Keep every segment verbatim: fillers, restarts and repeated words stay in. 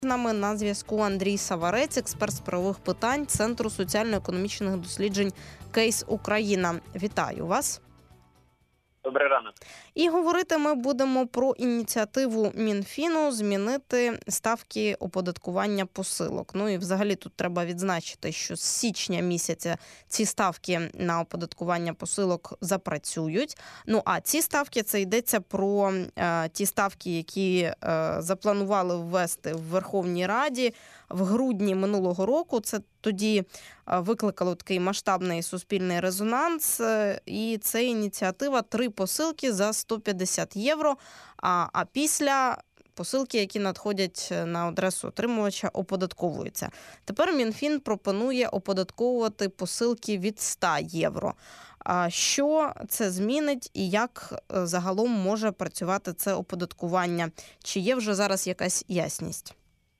З нами на зв'язку Андрій Саварець, експерт з правових питань Центру соціально-економічних досліджень «Кейс Україна». Вітаю вас. Добрий ранок. І говорити ми будемо про ініціативу Мінфіну змінити ставки оподаткування посилок. Ну і взагалі тут треба відзначити, що з січня місяця ці ставки на оподаткування посилок запрацюють. Ну а ці ставки, це йдеться про е, ті ставки, які е, запланували ввести в Верховній Раді в грудні минулого року. Це тоді викликало такий масштабний суспільний резонанс, і це ініціатива три посилки за сто п'ятдесят євро, а, а після посилки, які надходять на адресу отримувача, оподатковуються. Тепер Мінфін пропонує оподатковувати посилки від сто євро. А що це змінить і як загалом може працювати це оподаткування? Чи є вже зараз якась ясність?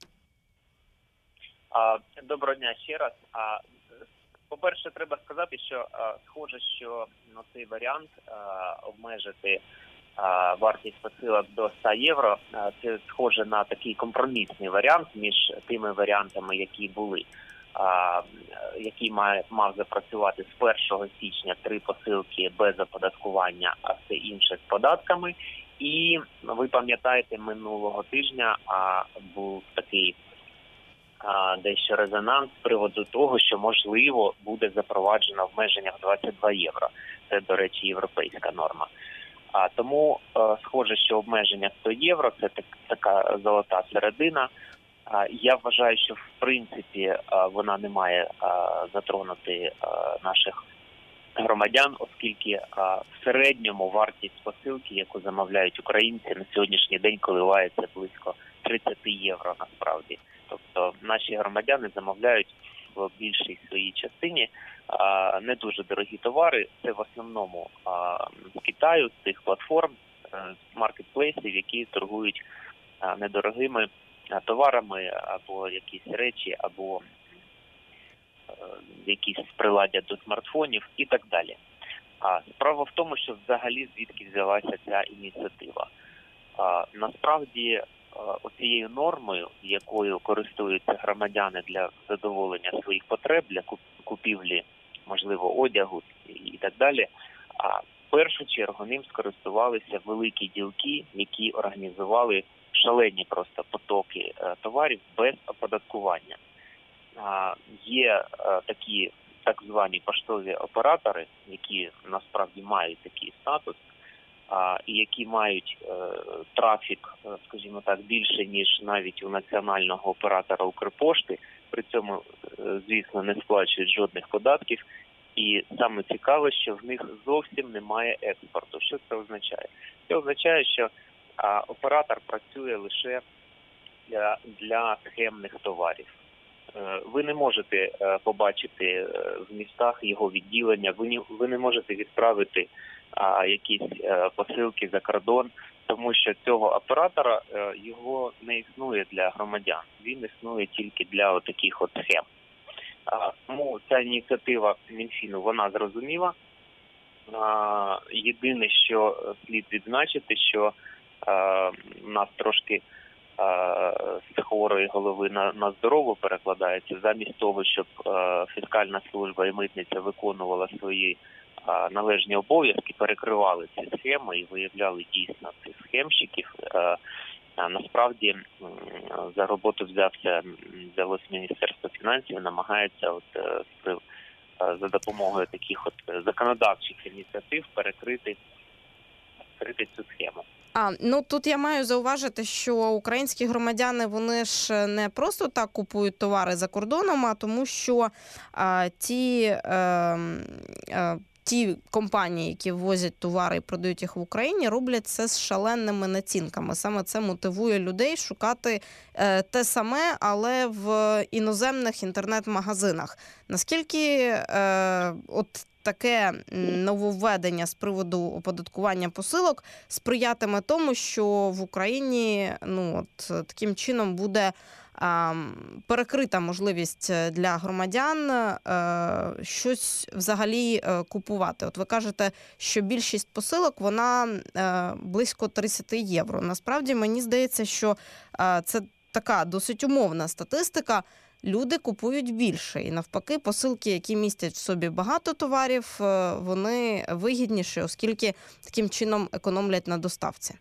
Доброго дня ще раз. По-перше, треба сказати, що схоже, що на цей варіант обмежити вартість посилок до ста євро, це схоже на такий компромісний варіант між тими варіантами, які були, який має, мав запрацювати з першого січня три посилки без оподаткування, а все інше з податками. І ви пам'ятаєте, минулого тижня був такий дещо резонанс з приводу того, що, можливо, буде запроваджено обмеження в двадцять два євро. Це, до речі, європейська норма. А тому е, схоже, що обмеження сто євро – це так, така золота середина. А, я вважаю, що, в принципі, е, вона не має е, затронути е, наших громадян, оскільки е, в середньому вартість посилки, яку замовляють українці, на сьогоднішній день коливається близько тридцять євро насправді. Тобто наші громадяни замовляють в більшій своїй частині а, не дуже дорогі товари. Це в основному а, з Китаю, з тих платформ, з маркетплейсів, які торгують а, недорогими а, товарами або якісь речі, або а, якісь приладдя до смартфонів і так далі. А справа в тому, що взагалі звідки взялася ця ініціатива. А, насправді, оцією нормою, якою користуються громадяни для задоволення своїх потреб, для купівлі, можливо, одягу і так далі, а в першу чергу ним скористувалися великі ділки, які організували шалені просто потоки товарів без оподаткування. Є такі так звані поштові оператори, які насправді мають такий статус, і які мають е, трафік, скажімо так, більше, ніж навіть у національного оператора Укрпошти, при цьому, е, звісно, не сплачують жодних податків. І саме цікаве, що в них зовсім немає експорту. Що це означає? Це означає, що а, оператор працює лише для, для схемних товарів. Е, ви не можете е, побачити е, в містах його відділення, ви не, ви не можете відправити а якісь е, посилки за кордон, тому що цього оператора е, його не існує для громадян, він існує тільки для таких от схем. А, тому ця ініціатива Мінфіну, вона зрозуміла. А, єдине, що слід відзначити, що а, у нас трошки а, з хворої голови на, на здорову перекладається, замість того, щоб а, фіскальна служба і митниця виконувала свої належні обов'язки, перекривали ці схеми і виявляли дійсно цих схемщиків. Насправді за роботу взявся взялось Міністерство фінансів, намагається от за допомогою таких от законодавчих ініціатив перекрити, перекрити цю схему. А, ну тут я маю зауважити, що українські громадяни, вони ж не просто так купують товари за кордоном, а тому що а, ті... А, а, Ті компанії, які ввозять товари і продають їх в Україні, роблять це з шаленими націнками. Саме це мотивує людей шукати е, те саме, але в іноземних інтернет-магазинах. Наскільки е, от таке нововведення з приводу оподаткування посилок сприятиме тому, що в Україні ну от таким чином буде перекрита можливість для громадян щось взагалі купувати. От ви кажете, що більшість посилок, вона близько тридцять євро. Насправді, мені здається, що це така досить умовна статистика, люди купують більше. І навпаки, посилки, які містять в собі багато товарів, вони вигідніші, оскільки таким чином економлять на доставці.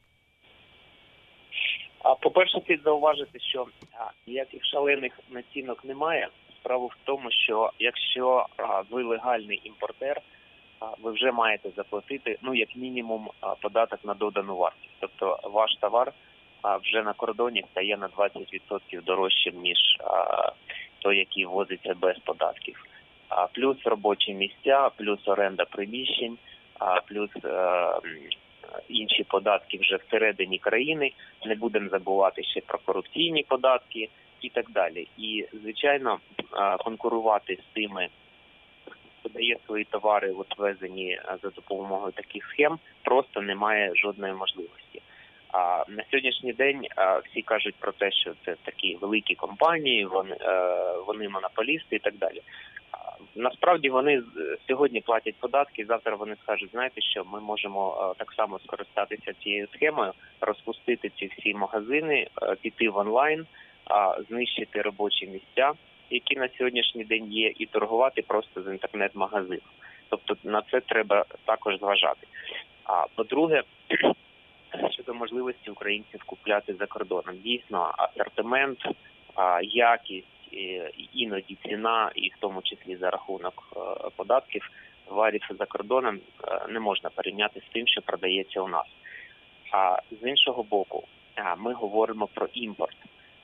По-перше, слід зауважити, що ніяких шалених націнок немає. Справа в тому, що якщо ви легальний імпортер, ви вже маєте заплатити, ну, як мінімум, податок на додану вартість. Тобто ваш товар вже на кордоні стає на двадцять відсотків дорожчим, ніж той, який ввозиться без податків. Плюс робочі місця, плюс оренда приміщень, плюс інші податки вже всередині країни. Не будемо забувати ще про корупційні податки і так далі. І, звичайно, конкурувати з тими, хто подає свої товари, от ввезені за допомогою таких схем, просто немає жодної можливості. А на сьогоднішній день всі кажуть про те, що це такі великі компанії, вони, вони монополісти і так далі. Насправді вони сьогодні платять податки, завтра вони скажуть, знаєте що, ми можемо так само скористатися цією схемою, розпустити ці всі магазини, піти в онлайн, знищити робочі місця, які на сьогоднішній день є, і торгувати просто з інтернет-магазину. Тобто на це треба також зважати. А по-друге, щодо можливості українців купляти за кордоном. Дійсно, асортимент, якість, іноді ціна, і в тому числі за рахунок податків, товарів за кордоном не можна порівняти з тим, що продається у нас. А з іншого боку, ми говоримо про імпорт.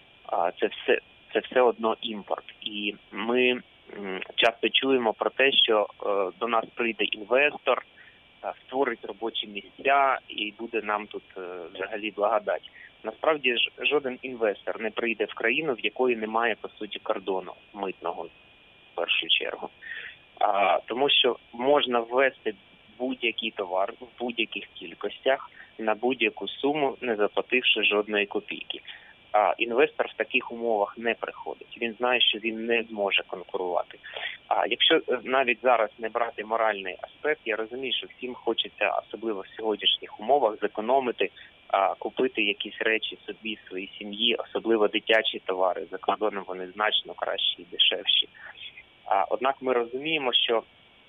Це все, це все одно імпорт. І ми часто чуємо про те, що до нас прийде інвестор, створить робочі місця і буде нам тут взагалі благодать. Насправді ж жоден інвестор не прийде в країну, в якої немає, по суті, кордону митного, в першу чергу. А, тому що можна ввести будь-який товар в будь-яких кількостях на будь-яку суму, не заплативши жодної копійки. А інвестор в таких умовах не приходить. Він знає, що він не зможе конкурувати. А якщо навіть зараз не брати моральний аспект, я розумію, що всім хочеться, особливо в сьогоднішніх умовах, зекономити, а, купити якісь речі собі, своїй сім'ї, особливо дитячі товари. За кордоном вони значно кращі і дешевші. А, однак ми розуміємо, що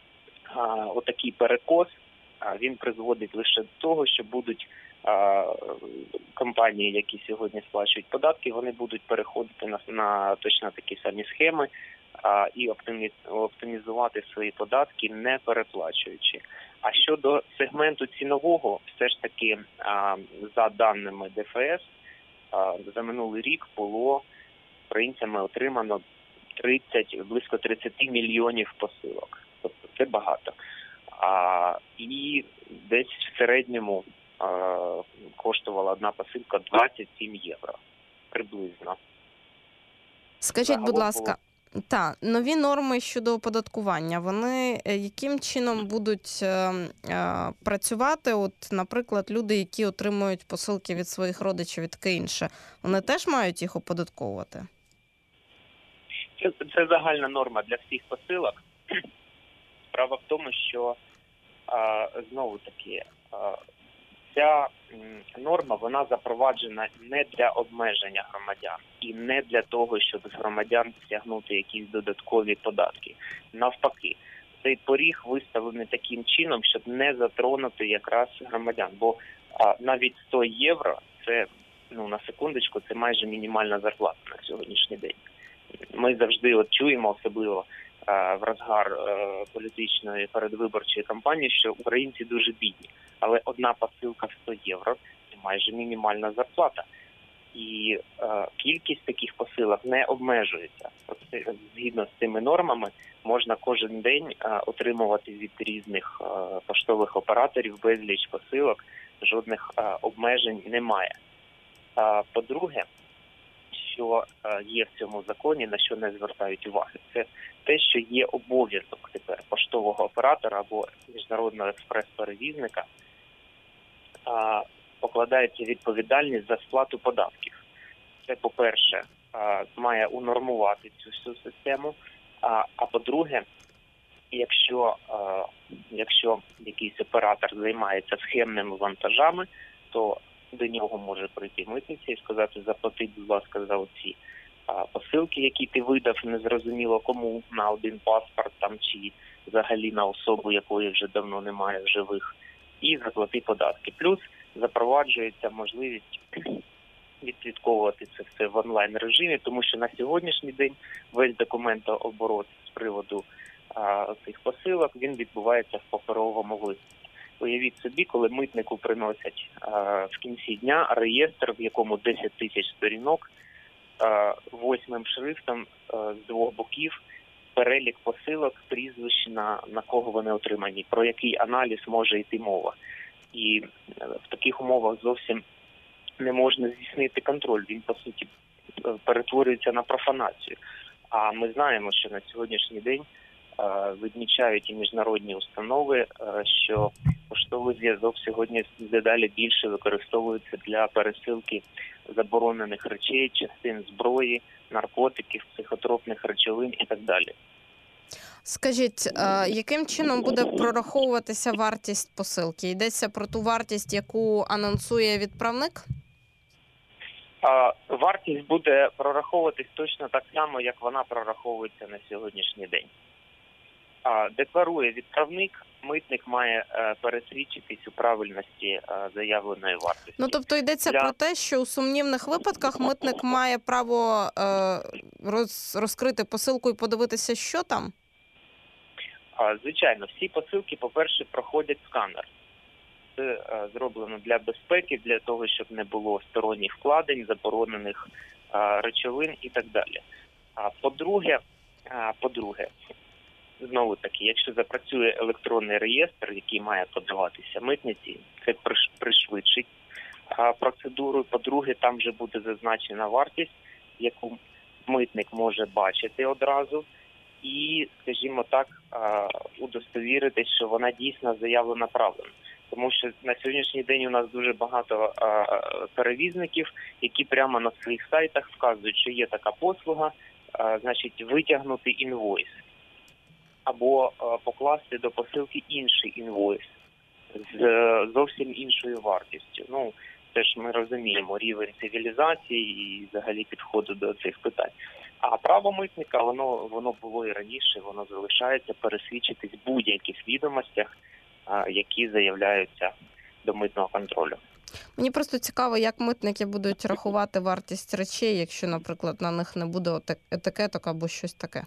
а, отакий перекос, а, він призводить лише до того, що будуть а, компанії, які сьогодні сплачують податки, вони будуть переходити на, на точно такі самі схеми а, і оптимі, оптимізувати свої податки, не переплачуючи. А щодо сегменту цінового, все ж таки, а, за даними Д Ф С, а, за минулий рік було українцями отримано тридцять, близько тридцять мільйонів посилок. Тобто це багато. А, і десь в середньому а, коштувала одна посилка двадцять сім євро. Приблизно. Скажіть, Загалом будь ласка, було... та, нові норми щодо оподаткування, вони яким чином будуть е, е, працювати? От, наприклад, люди, які отримують посилки від своїх родичів і таке інше, вони теж мають їх оподатковувати? Це, це загальна норма для всіх посилок. Справа в тому, що а, знову таки а, ця м, норма, вона запроваджена не для обмеження громадян і не для того, щоб з громадян стягнути якісь додаткові податки. Навпаки, цей поріг виставлений таким чином, щоб не затронути якраз громадян. Бо а, навіть сто євро, це, ну, на секундочку, це майже мінімальна зарплата на сьогоднішній день. Ми завжди от чуємо, особливо а, в розгар а, політичної передвиборчої кампанії, що українці дуже бідні. Але одна посилка в сто євро – це майже мінімальна зарплата. І а, кількість таких посилок не обмежується. От, згідно з цими нормами, можна кожен день а, отримувати від різних а, поштових операторів безліч посилок, жодних а, обмежень немає. А, по-друге, що є в цьому законі, на що не звертають уваги, це те, що є обов'язок тепер поштового оператора або міжнародного експрес-перевізника, покладається відповідальність за сплату податків. Це, по-перше, має унормувати цю всю систему, а, а по-друге, якщо, якщо якийсь оператор займається схемними вантажами, то до нього може прийти митниця і сказати: заплатіть, будь ласка, за оці посилки, які ти видав, незрозуміло кому, на один паспорт там чи взагалі на особу, якої вже давно немає в живих, і заплати податки. Плюс запроваджується можливість відслідковувати це все в онлайн-режимі, тому що на сьогоднішній день весь документооборот з приводу а, цих посилок, він відбувається в паперовому вигляді. Уявіть собі, коли митнику приносять а, в кінці дня реєстр, в якому десять тисяч сторінок, а, восьмим шрифтом а, з двох боків, перелік посилок, прізвищ, на, на кого вони отримані, про який аналіз може йти мова. І в таких умовах зовсім не можна здійснити контроль, він, по суті, перетворюється на профанацію. А ми знаємо, що на сьогоднішній день відмічають і міжнародні установи, що поштовий зв'язок сьогодні дедалі більше використовується для пересилки заборонених речей, частин зброї, наркотиків, психотропних речовин і так далі. Скажіть, яким чином буде прораховуватися вартість посилки? Йдеться про ту вартість, яку анонсує відправник? Вартість буде прораховуватись точно так само, як вона прораховується на сьогоднішній день. Декларує відправник, митник має пересвідчитись у правильності заявленої вартості. Ну, тобто йдеться Для... про те, що у сумнівних випадках митник має право роз... розкрити посилку і подивитися, що там? Звичайно, всі посилки, по-перше, проходять сканер. Це зроблено для безпеки, для того, щоб не було сторонніх вкладень, заборонених речовин і так далі. По-друге, по-друге, знову таки, якщо запрацює електронний реєстр, який має подаватися митниці, це пришвидшить процедуру. По-друге, там вже буде зазначена вартість, яку митник може бачити одразу, і, скажімо так, удостовіритись, що вона дійсно заявлена правильно. Тому що на сьогоднішній день у нас дуже багато а, перевізників, які прямо на своїх сайтах вказують, що є така послуга, а, значить, витягнути інвойс. Або а, покласти до посилки інший інвойс з а, зовсім іншою вартістю. Ну, це ж ми розуміємо рівень цивілізації і взагалі підходу до цих питань. А право митника, воно, воно було і раніше, воно залишається пересвідчитись в будь-яких відомостях, які заявляються до митного контролю. Мені просто цікаво, як митники будуть рахувати вартість речей, якщо, наприклад, на них не буде етикеток або щось таке.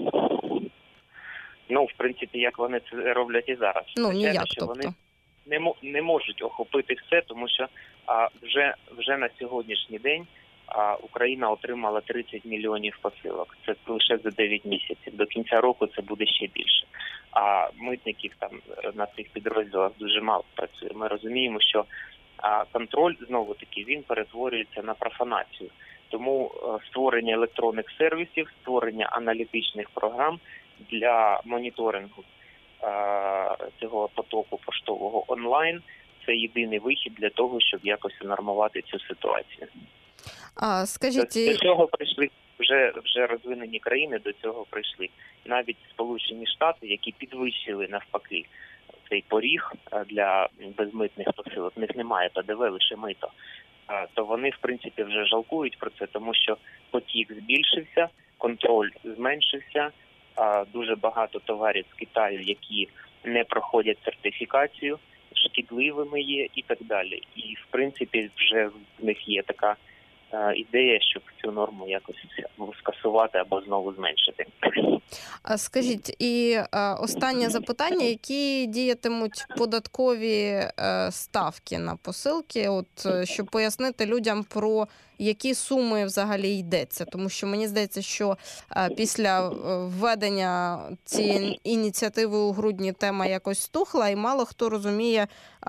Ну, в принципі, як вони це роблять і зараз. Ну, Звичайно, ніяк, що тобто. Вони не, не можуть охопити все, тому що а, вже, вже на сьогоднішній день а, Україна отримала тридцять мільйонів посилок. Це лише за дев'ять місяців. До кінця року це буде ще більше. А митників там на цих підрозділах дуже мало працює. Ми розуміємо, що а, контроль, знову-таки, він перетворюється на профанацію. Тому а, створення електронних сервісів, створення аналітичних програм для моніторингу а, цього потоку поштового онлайн – це єдиний вихід для того, щоб якось унормувати цю ситуацію. А, скажіть... До, до цього прийшли вже, вже розвинені країни, до цього прийшли. Навіть Сполучені Штати, які підвищили навпаки цей поріг для безмитних посилок, в них немає Пе Де Ве, лише мито, то вони, в принципі, вже жалкують про це, тому що потік збільшився, контроль зменшився, дуже багато товарів з Китаю, які не проходять сертифікацію, шкідливими є і так далі. І, в принципі, вже в них є така ідея, щоб цю норму якось скасувати або знову зменшити. Скажіть, і останнє запитання, які діятимуть податкові ставки на посилки, от щоб пояснити людям, про які суми взагалі йдеться, тому що мені здається, що після введення цієї ініціативи у грудні тема якось стухла, і мало хто розуміє,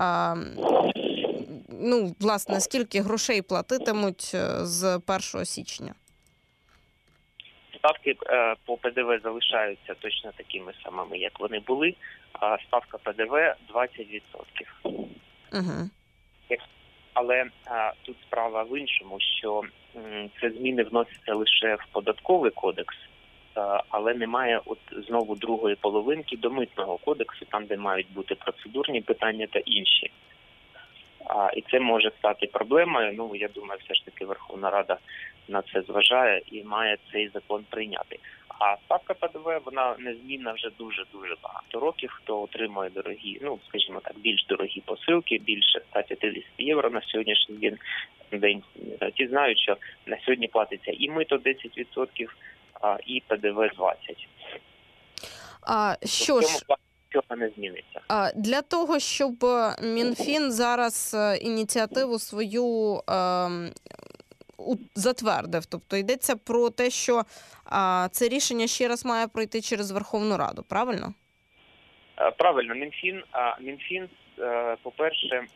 ну, власне, скільки грошей платитимуть з першого січня. Ставки по Пе Де Ве залишаються точно такими самими, як вони були, а ставка Пе Де Ве двадцять відсотків. Угу. Але а, тут справа в іншому, що м, це зміни вносяться лише в податковий кодекс, а, але немає от знову другої половинки до митного кодексу, там, де мають бути процедурні питання та інші. А, і це може стати проблемою. Ну, я думаю, все ж таки Верховна Рада на це зважає і має цей закон прийняти. А ставка ПДВ, вона незмінна вже дуже-дуже багато років. Хто отримує дорогі, ну, скажімо так, більш дорогі посилки, більше ста п'ятдесят євро на сьогоднішній день, день, ті знають, що на сьогодні платиться і мито десять відсотків, а, і ПДВ двадцять відсотків. А що ж, цього не зміниться. А для того, щоб Мінфін зараз ініціативу свою е, затвердив, тобто йдеться про те, що е, це рішення ще раз має пройти через Верховну Раду, правильно? Правильно, Мінфін, Мінфін, по-перше,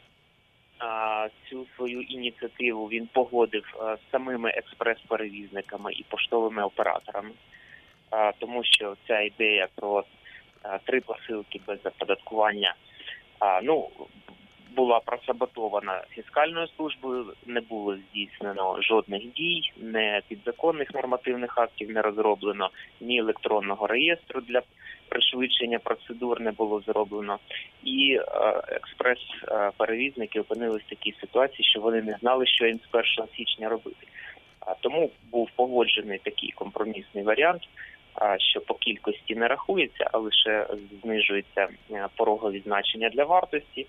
цю свою ініціативу він погодив з самими експрес-перевізниками і поштовими операторами, тому що ця ідея про три посилки без оподаткування, ну, була просаботована фіскальною службою, не було здійснено жодних дій, не підзаконних нормативних актів не розроблено, ні електронного реєстру для пришвидшення процедур не було зроблено. І експрес-перевізники опинились в такій ситуації, що вони не знали, що їм з першого січня робити. Тому був погоджений такий компромісний варіант, що по кількості не рахується, а лише знижується порогові значення для вартості.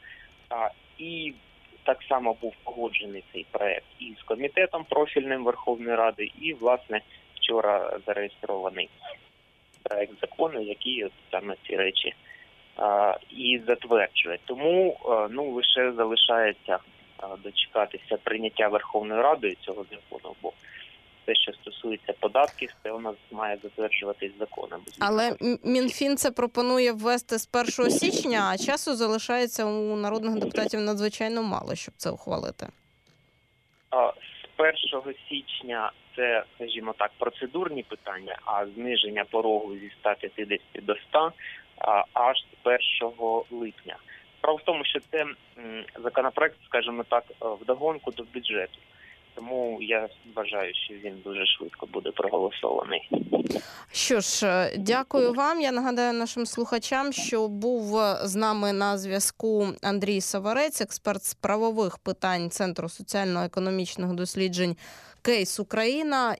І так само був погоджений цей проект і з комітетом профільним Верховної Ради, і, власне, вчора зареєстрований проект закону, який от саме ці речі і затверджує. Тому ну, лише залишається дочекатися прийняття Верховною Радою цього закону, бо те, що стосується податків, це у нас має затверджуватись законом. Але Мінфін це пропонує ввести з першого січня, а часу залишається у народних депутатів надзвичайно мало, щоб це ухвалити. З першого січня це, скажімо так, процедурні питання, а зниження порогу зі ста п'ятдесят до ста аж з першого липня. Справа в тому, що це законопроект, скажімо так, вдогонку до бюджету. Тому я вважаю, що він дуже швидко буде проголосований. Що ж, дякую вам. Я нагадаю нашим слухачам, що був з нами на зв'язку Андрій Саварець, експерт з правових питань Центру соціально-економічних досліджень «Кейс Україна».